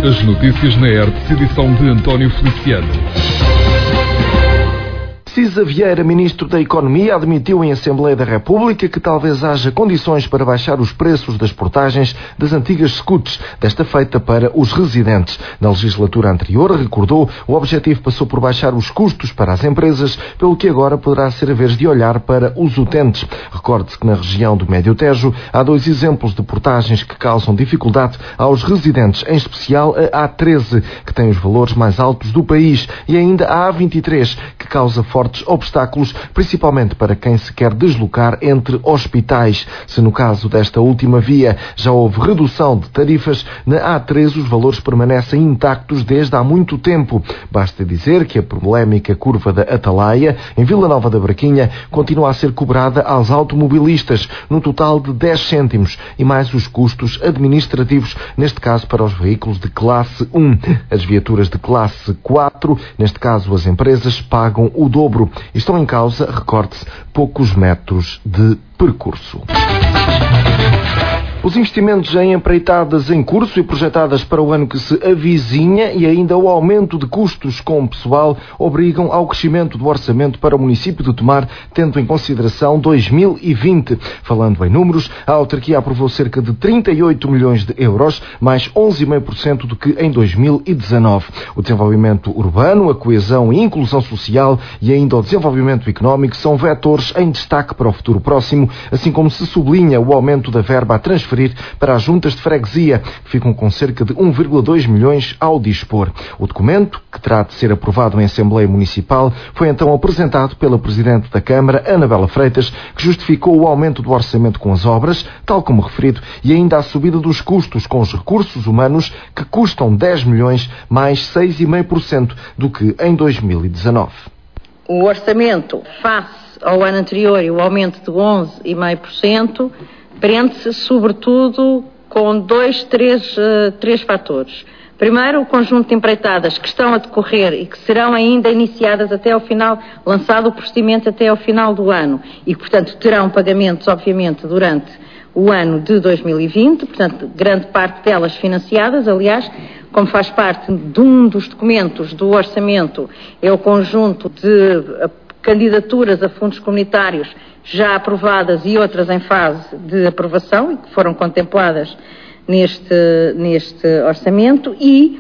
As notícias na ERTE, edição de António Feliciano. Cisa Vieira, Ministro da Economia, admitiu em Assembleia da República que talvez haja condições para baixar os preços das portagens das antigas scooters, desta feita para os residentes. Na legislatura anterior, recordou, o objetivo passou por baixar os custos para as empresas, pelo que agora poderá ser a vez de olhar para os utentes. Recorde-se que na região do Médio Tejo há 2 exemplos de portagens que causam dificuldade aos residentes, em especial a A13, que tem os valores mais altos do país, e ainda a A23, que causa fortes obstáculos, principalmente para quem se quer deslocar entre hospitais. Se no caso desta última via já houve redução de tarifas, na A13 os valores permanecem intactos desde há muito tempo. Basta dizer que a polémica curva da Atalaia, em Vila Nova da Braquinha, continua a ser cobrada aos automobilistas, no total de 10 cêntimos, e mais os custos administrativos, neste caso para os veículos de classe 1. As viaturas de classe 4, neste caso as empresas, pagam o dobro. Estão em causa, recorde-se, poucos metros de percurso. Os investimentos em empreitadas em curso e projetadas para o ano que se avizinha e ainda o aumento de custos com o pessoal obrigam ao crescimento do orçamento para o município de Tomar, tendo em consideração 2020. Falando em números, a autarquia aprovou cerca de 38 milhões de euros, mais 11,5% do que em 2019. O desenvolvimento urbano, a coesão e inclusão social e ainda o desenvolvimento económico são vetores em destaque para o futuro próximo, assim como se sublinha o aumento da verba a transferir para as juntas de freguesia, que ficam com cerca de 1,2 milhões ao dispor. O documento, que terá de ser aprovado em Assembleia Municipal, foi então apresentado pela Presidente da Câmara, Anabela Freitas, que justificou o aumento do orçamento com as obras, tal como referido, e ainda a subida dos custos com os recursos humanos, que custam 10 milhões, mais 6,5% do que em 2019. O orçamento, face ao ano anterior, e o aumento de 11,5%, prende-se, sobretudo, com três fatores. Primeiro, o conjunto de empreitadas que estão a decorrer e que serão ainda iniciadas até ao final, lançado o procedimento até ao final do ano e, portanto, terão pagamentos, obviamente, durante o ano de 2020, portanto, grande parte delas financiadas, aliás, como faz parte de um dos documentos do orçamento, é o conjunto de candidaturas a fundos comunitários já aprovadas e outras em fase de aprovação e que foram contempladas neste orçamento e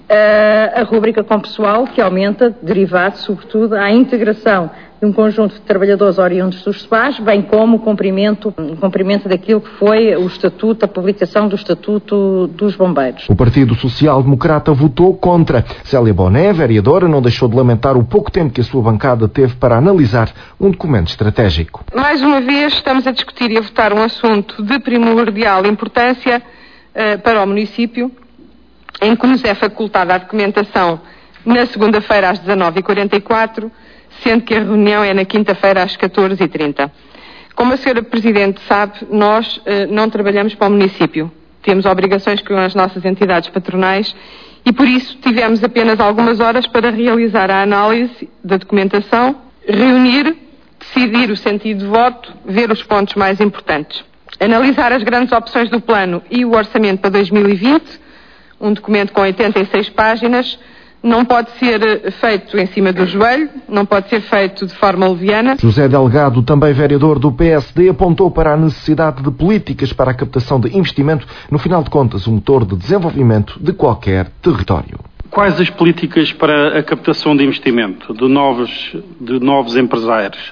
a rúbrica com pessoal que aumenta, derivado sobretudo à integração de um conjunto de trabalhadores oriundos dos SPAs, bem como o cumprimento daquilo que foi o estatuto, a publicação do Estatuto dos Bombeiros. O Partido Social Democrata votou contra. Célia Boné, vereadora, não deixou de lamentar o pouco tempo que a sua bancada teve para analisar um documento estratégico. Mais uma vez estamos a discutir e a votar um assunto de primordial importância para o município, em que nos é facultada a documentação na segunda-feira às 19h44, sendo que a reunião é na quinta-feira às 14h30. Como a senhora Presidente sabe, nós não trabalhamos para o município. Temos obrigações com as nossas entidades patronais e, por isso, tivemos apenas algumas horas para realizar a análise da documentação, reunir, decidir o sentido de voto, ver os pontos mais importantes. Analisar as grandes opções do plano e o orçamento para 2020, um documento com 86 páginas, não pode ser feito em cima do joelho, não pode ser feito de forma leviana. José Delgado, também vereador do PSD, apontou para a necessidade de políticas para a captação de investimento, no final de contas, um motor de desenvolvimento de qualquer território. Quais as políticas para a captação de investimento de novos empresários,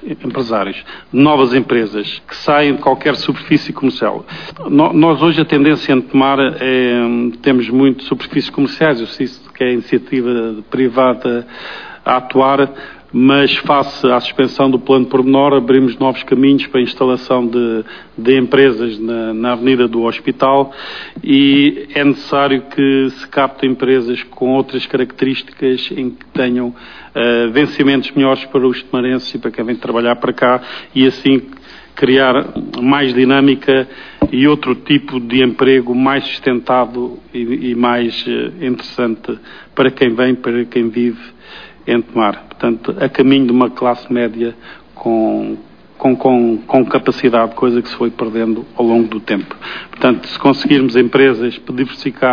de novas empresas que saem de qualquer superfície comercial? Nós hoje a tendência em Tomar temos muito superfícies comerciais, eu sei que é a iniciativa privada a atuar, mas face à suspensão do plano pormenor abrimos novos caminhos para a instalação de empresas na avenida do Hospital e é necessário que se captem empresas com outras características em que tenham vencimentos melhores para os tomarenses e para quem vem trabalhar para cá e assim criar mais dinâmica e outro tipo de emprego mais sustentado e mais interessante para quem vem, para quem vive em Tomar. Portanto, a caminho de uma classe média com capacidade, coisa que se foi perdendo ao longo do tempo. Portanto, se conseguirmos empresas, diversificar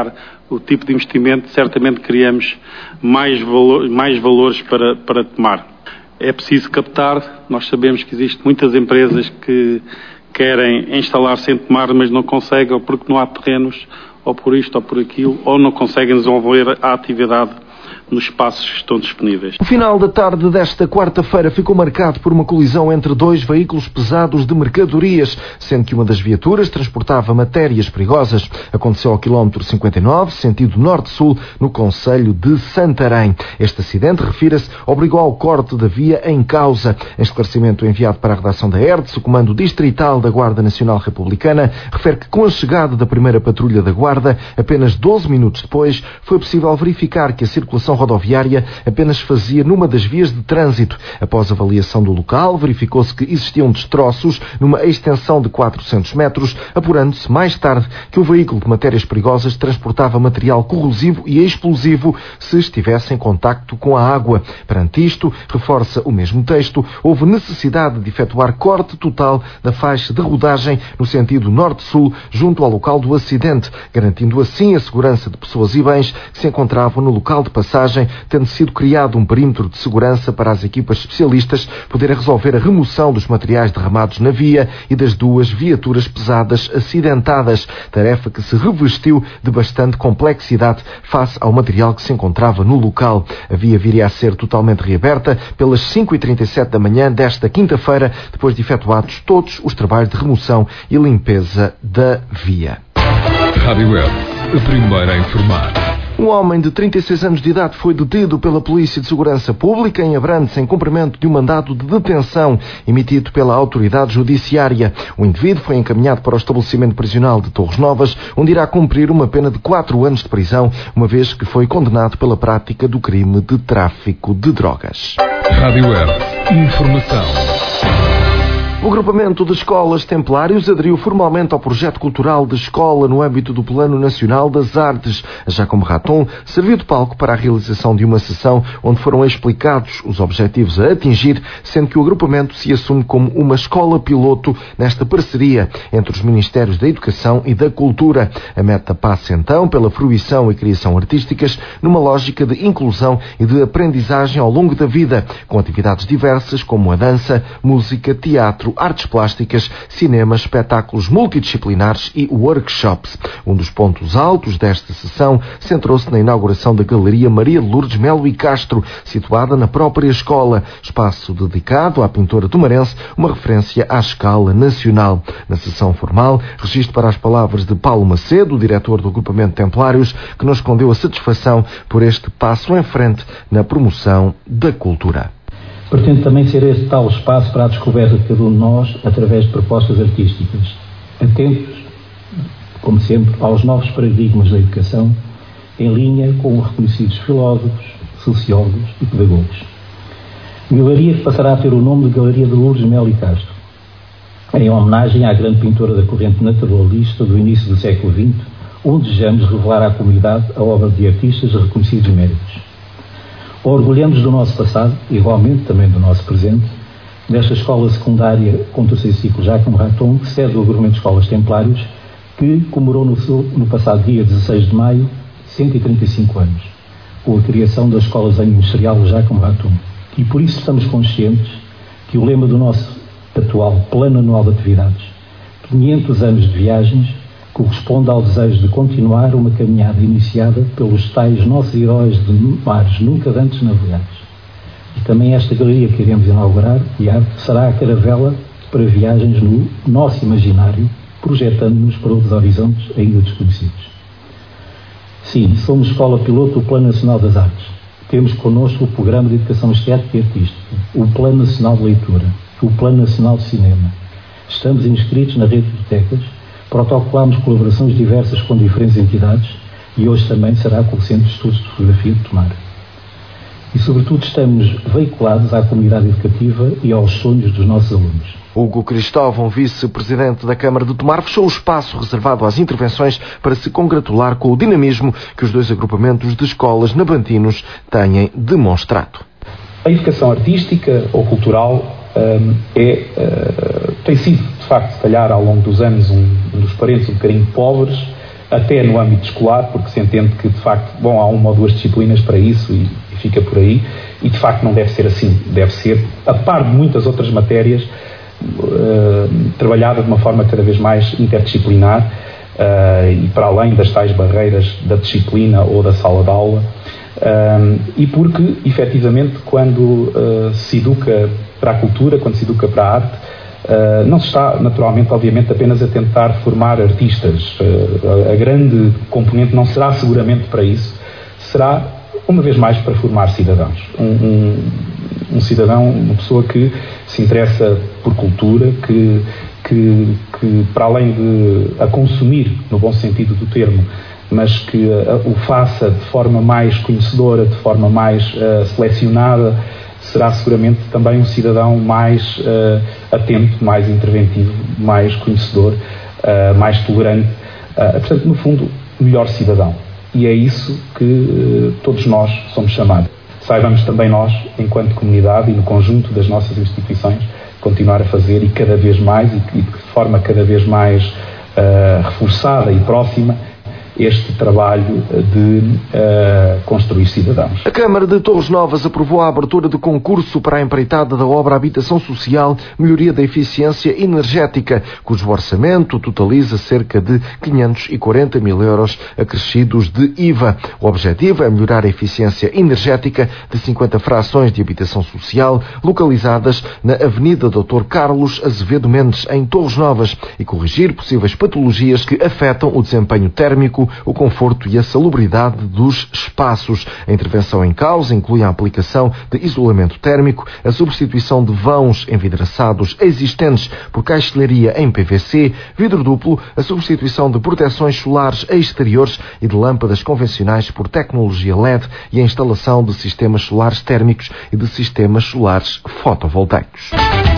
o tipo de investimento, certamente criamos mais valores para tomar. É preciso captar, nós sabemos que existem muitas empresas que querem instalar-se em Tomar, mas não conseguem, ou porque não há terrenos, ou por isto ou por aquilo, ou não conseguem desenvolver a atividade nos espaços que estão disponíveis. O final da tarde desta quarta-feira ficou marcado por uma colisão entre dois veículos pesados de mercadorias, sendo que uma das viaturas transportava matérias perigosas. Aconteceu ao quilómetro 59, sentido norte-sul, no concelho de Santarém. Este acidente, refira-se, obrigou ao corte da via em causa. Em esclarecimento enviado para a redação da ERDS, o Comando Distrital da Guarda Nacional Republicana refere que com a chegada da primeira patrulha da Guarda, apenas 12 minutos depois, foi possível verificar que a circulação rodoviária apenas fazia numa das vias de trânsito. Após avaliação do local, verificou-se que existiam destroços numa extensão de 400 metros, apurando-se mais tarde que o veículo de matérias perigosas transportava material corrosivo e explosivo se estivesse em contacto com a água. Perante isto, reforça o mesmo texto, houve necessidade de efetuar corte total da faixa de rodagem no sentido norte-sul, junto ao local do acidente, garantindo assim a segurança de pessoas e bens que se encontravam no local de passagem, tendo sido criado um perímetro de segurança para as equipas especialistas poderem resolver a remoção dos materiais derramados na via e das duas viaturas pesadas acidentadas, tarefa que se revestiu de bastante complexidade face ao material que se encontrava no local. A via viria a ser totalmente reaberta pelas 5h37 da manhã desta quinta-feira, depois de efetuados todos os trabalhos de remoção e limpeza da via. Rádio Web, a primeira a informar. Um homem de 36 anos de idade foi detido pela Polícia de Segurança Pública em Abrantes em cumprimento de um mandado de detenção emitido pela autoridade judiciária. O indivíduo foi encaminhado para o estabelecimento prisional de Torres Novas, onde irá cumprir uma pena de 4 anos de prisão, uma vez que foi condenado pela prática do crime de tráfico de drogas. Rádio Web, informação. O agrupamento de escolas Templários aderiu formalmente ao projeto cultural de escola no âmbito do Plano Nacional das Artes. A Jacome Raton serviu de palco para a realização de uma sessão onde foram explicados os objetivos a atingir, sendo que o agrupamento se assume como uma escola piloto nesta parceria entre os Ministérios da Educação e da Cultura. A meta passa então pela fruição e criação artísticas numa lógica de inclusão e de aprendizagem ao longo da vida, com atividades diversas como a dança, música, teatro, artes plásticas, cinema, espetáculos multidisciplinares e workshops. Um dos pontos altos desta sessão centrou-se na inauguração da Galeria Maria de Lourdes Melo e Castro, situada na própria escola, espaço dedicado à pintora tomarense, uma referência à escala nacional. Na sessão formal, registro para as palavras de Paulo Macedo, diretor do agrupamento Templários, que nos escondeu a satisfação por este passo em frente na promoção da cultura. Pretende também ser esse tal espaço para a descoberta de cada um de nós através de propostas artísticas, atentos, como sempre, aos novos paradigmas da educação, em linha com os reconhecidos filósofos, sociólogos e pedagogos. Galeria que passará a ter o nome de Galeria de Lourdes Melo e Castro, em homenagem à grande pintora da corrente naturalista do início do século XX, onde desejamos revelar à comunidade a obra de artistas de reconhecidos méritos. Orgulhamos do nosso passado, igualmente também do nosso presente, desta escola secundária com o terceiro ciclo Jacome Raton, que cede o agrupamento de escolas Templários, que comemorou no passado dia 16 de maio 135 anos, com a criação da Escola de Desenho Industrial Jacome Raton. E por isso estamos conscientes que o lema do nosso atual Plano Anual de Atividades, 500 anos de viagens, corresponde ao desejo de continuar uma caminhada iniciada pelos tais nossos heróis de mares nunca antes navegados. E também esta galeria que iremos inaugurar, de arte, será a caravela para viagens no nosso imaginário, projetando-nos para outros horizontes ainda desconhecidos. Sim, somos escola piloto do Plano Nacional das Artes. Temos connosco o Programa de Educação Estética e Artística, o Plano Nacional de Leitura, o Plano Nacional de Cinema. Estamos inscritos na rede de bibliotecas, protocolamos colaborações diversas com diferentes entidades e hoje também será com o Centro de Estudos de Fotografia de Tomar. E, sobretudo, estamos veiculados à comunidade educativa e aos sonhos dos nossos alunos. Hugo Cristóvão, vice-presidente da Câmara de Tomar, fechou o espaço reservado às intervenções para se congratular com o dinamismo que os dois agrupamentos de escolas nabantinos têm demonstrado. A educação artística ou cultural tem sido, de facto, se calhar, ao longo dos anos, um dos parentes um bocadinho pobres até no âmbito escolar, porque se entende que, de facto, há uma ou duas disciplinas para isso e fica por aí, e de facto não deve ser assim. Deve ser, a par de muitas outras matérias, trabalhada de uma forma cada vez mais interdisciplinar e para além das tais barreiras da disciplina ou da sala de aula, e porque, efetivamente, quando se educa para a cultura, quando se educa para a arte, não se está, naturalmente, obviamente, apenas a tentar formar artistas. A grande componente não será seguramente para isso, será, uma vez mais, para formar cidadãos. Um cidadão, uma pessoa que se interessa por cultura, que para além de a consumir, no bom sentido do termo, mas que o faça de forma mais conhecedora, de forma mais selecionada, será seguramente também um cidadão mais atento, mais interventivo, mais conhecedor, mais tolerante, portanto, no fundo, melhor cidadão. E é isso que todos nós somos chamados. Saibamos também nós, enquanto comunidade e no conjunto das nossas instituições, continuar a fazer, e cada vez mais, e de forma cada vez mais reforçada e próxima, este trabalho de construir cidadãos. A Câmara de Torres Novas aprovou a abertura de concurso para a empreitada da obra Habitação Social, Melhoria da Eficiência Energética, cujo orçamento totaliza cerca de 540 mil euros acrescidos de IVA. O objetivo é melhorar a eficiência energética de 50 frações de habitação social localizadas na Avenida Dr. Carlos Azevedo Mendes, em Torres Novas, e corrigir possíveis patologias que afetam o desempenho térmico, o conforto e a salubridade dos espaços. A intervenção em causa inclui a aplicação de isolamento térmico, a substituição de vãos envidraçados existentes por caixilharia em PVC, vidro duplo, a substituição de proteções solares exteriores e de lâmpadas convencionais por tecnologia LED e a instalação de sistemas solares térmicos e de sistemas solares fotovoltaicos.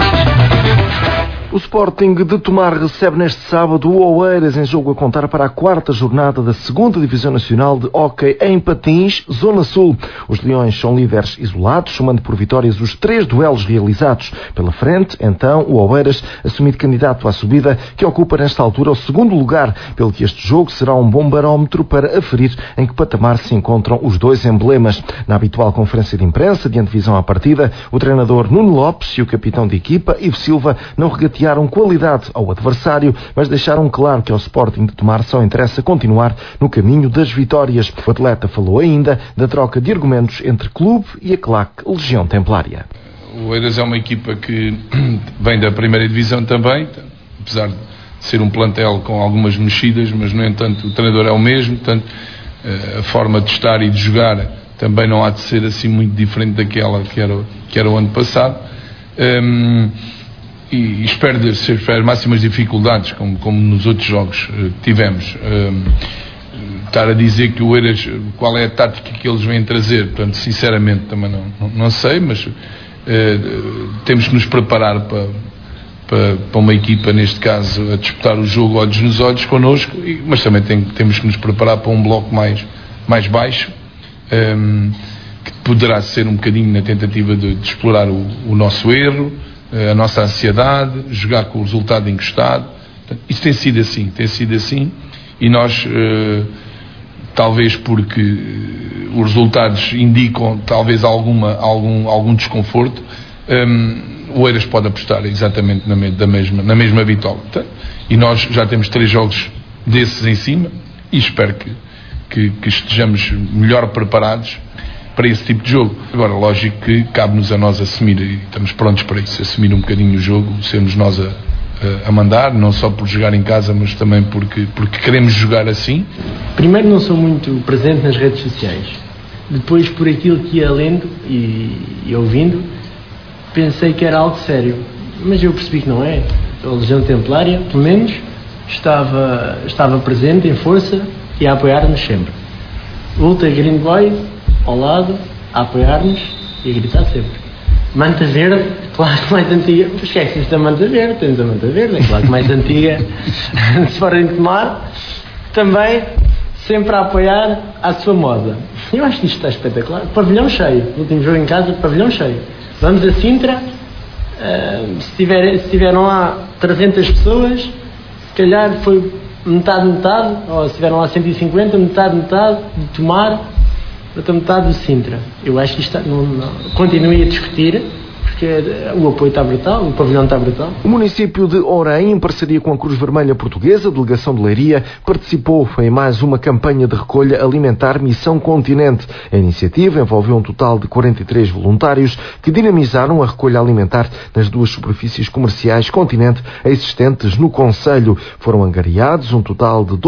O Sporting de Tomar recebe neste sábado o Oeiras, em jogo a contar para a 4ª jornada da 2ª Divisão Nacional de Hóquei em Patins, Zona Sul. Os Leões são líderes isolados, somando por vitórias os 3 duelos realizados. Pela frente, então, o Oeiras, assumido candidato à subida, que ocupa nesta altura o 2º lugar, pelo que este jogo será um bom barómetro para aferir em que patamar se encontram os dois emblemas. Na habitual conferência de imprensa de antevisão à partida, o treinador Nuno Lopes e o capitão de equipa, Ivo Silva, não regatearam qualidade ao adversário, mas deixaram claro que ao Sporting de Tomar só interessa continuar no caminho das vitórias. O atleta falou ainda da troca de argumentos entre clube e a claque Legião Templária. O Oeiras é uma equipa que vem da primeira divisão também, apesar de ser um plantel com algumas mexidas, mas no entanto o treinador é o mesmo, portanto a forma de estar e de jogar também não há de ser assim muito diferente daquela que era o ano passado. E espero máximas dificuldades, como nos outros jogos que tivemos. Estar a dizer que o Oeiras, qual é a tática que eles vêm trazer, portanto, sinceramente também não sei, mas temos que nos preparar para uma equipa, neste caso, a disputar o jogo olhos nos olhos connosco, mas também temos que nos preparar para um bloco mais baixo, que poderá ser um bocadinho na tentativa de explorar o nosso erro, a nossa ansiedade, jogar com o resultado encostado. Portanto, isso tem sido assim, e nós, talvez porque os resultados indicam talvez algum desconforto, o Oeiras pode apostar exatamente na mesma vitória. Portanto, e nós já temos 3 jogos desses em cima, e espero que estejamos melhor preparados para esse tipo de jogo. Agora, lógico que cabe-nos a nós assumir, e estamos prontos para isso, assumir um bocadinho o jogo, sermos nós a mandar, não só por jogar em casa, mas também porque queremos jogar assim. Primeiro, não sou muito presente nas redes sociais. Depois, por aquilo que ia lendo e ouvindo, pensei que era algo sério, mas eu percebi que não é. A Legião Templária, pelo menos, estava presente em força e a apoiar-nos sempre. Ultra Green Boys ao lado, a apoiar-nos e a gritar sempre. Manta verde, claro que mais antiga. Esquece-se da manta verde, temos a manta verde, é claro que mais antiga. Se forem tomar, também sempre a apoiar a sua moda. Eu acho que isto está espetacular. Pavilhão cheio, último jogo em casa, pavilhão cheio. Vamos a Sintra, se tiveram lá 300 pessoas, se calhar foi metade, ou se tiveram lá 150, metade de Tomar, outra metade do Sintra. Eu acho que isto continue a discutir, porque o apoio está brutal, o pavilhão está brutal. O município de Orém, em parceria com a Cruz Vermelha Portuguesa, a delegação de Leiria, participou em mais uma campanha de recolha alimentar Missão Continente. A iniciativa envolveu um total de 43 voluntários que dinamizaram a recolha alimentar nas duas superfícies comerciais Continente existentes no concelho. Foram angariados um total de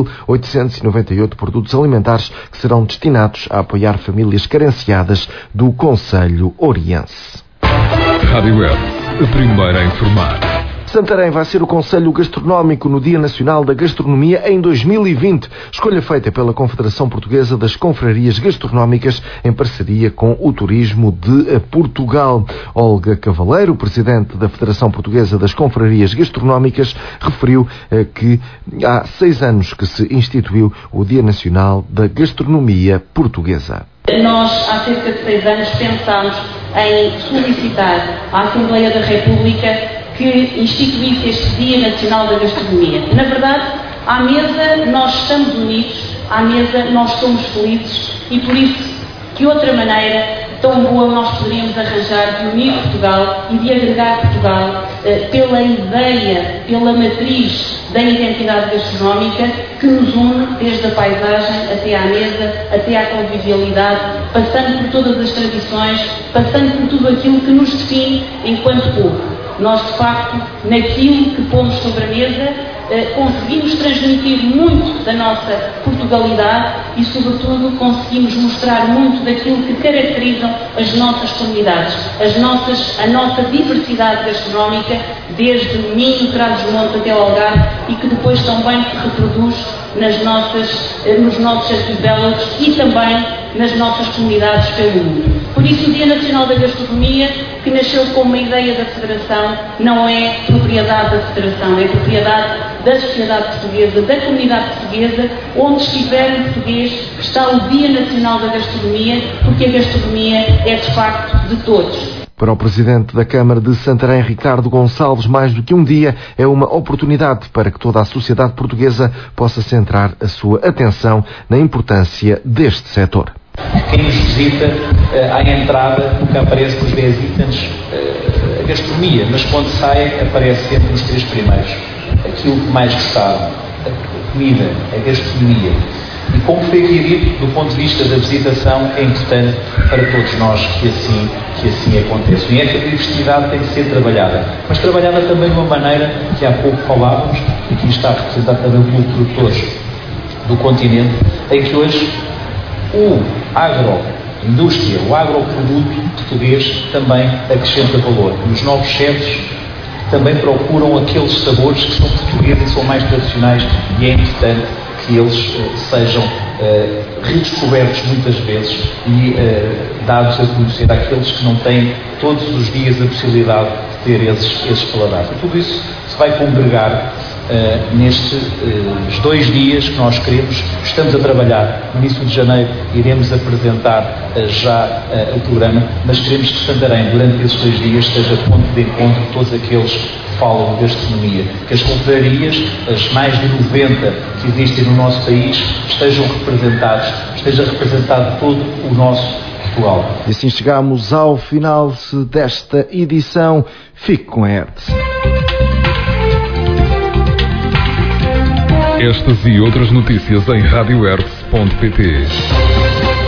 2.898 produtos alimentares que serão destinados a apoiar famílias carenciadas do concelho oriense. Rádio Web, a primeira a informar. Santarém vai ser o Conselho Gastronómico no Dia Nacional da Gastronomia em 2020. Escolha feita pela Confederação Portuguesa das Confrarias Gastronómicas em parceria com o Turismo de Portugal. Olga Cavaleiro, presidente da Federação Portuguesa das Confrarias Gastronómicas, referiu que há 6 anos que se instituiu o Dia Nacional da Gastronomia Portuguesa. Nós, há cerca de 6 anos, pensámos em solicitar à Assembleia da República que instituísse este Dia Nacional da Gastronomia. Na verdade, à mesa nós estamos unidos, à mesa nós somos felizes e por isso, que outra maneira tão boa nós poderíamos arranjar de unir Portugal e de agregar Portugal pela ideia, pela matriz da identidade gastronómica que nos une desde a paisagem até à mesa, até à convivialidade, passando por todas as tradições, passando por tudo aquilo que nos define enquanto povo. Nós, de facto, naquilo que pomos sobre a mesa, conseguimos transmitir muito da nossa Portugalidade e, sobretudo, conseguimos mostrar muito daquilo que caracterizam as nossas comunidades, a nossa diversidade gastronómica, desde Minho, Trás-os-Montes até o Algarve, e que depois também se reproduz nos nossos arquipélagos e também nas nossas comunidades pelo mundo. Por isso, o Dia Nacional da Gastronomia, que nasceu como uma ideia da Federação, não é propriedade da Federação, é propriedade da sociedade portuguesa, da comunidade portuguesa. Onde estiver um português, está o Dia Nacional da Gastronomia, porque a gastronomia é, de facto, de todos. Para o Presidente da Câmara de Santarém, Ricardo Gonçalves, mais do que um dia é uma oportunidade para que toda a sociedade portuguesa possa centrar a sua atenção na importância deste setor. Quem nos visita, à entrada, nunca aparece nos 10 itens a gastronomia, mas quando sai, aparece sempre nos 3 primeiros. Aquilo que mais gostaram, a comida, a gastronomia. E como foi aqui dito, do ponto de vista da visitação, é importante para todos nós que assim aconteça. E esta diversidade tem que ser trabalhada, mas trabalhada também de uma maneira que há pouco falávamos, e aqui está representado também pelos produtores do continente, em que hoje o agroindústria, o agroproduto português também acrescenta valor. E os novos chefes também procuram aqueles sabores que são portugueses e são mais tradicionais, e é importante que eles sejam redescobertos muitas vezes e dados a conhecer àqueles que não têm todos os dias a possibilidade de ter esses paladares. E tudo isso se vai congregar nestes 2 dias que nós queremos. Estamos a trabalhar. No início de janeiro iremos apresentar já o programa, mas queremos que Santarém, durante esses 2 dias, esteja ponto de encontro de todos aqueles que falam de gastronomia, que as confrarias, as mais de 90 que existem no nosso país, estejam representados, esteja representado todo o nosso Portugal. E assim chegamos ao final desta edição. Fique com a ERTE. Estas e outras notícias em radioertz.pt.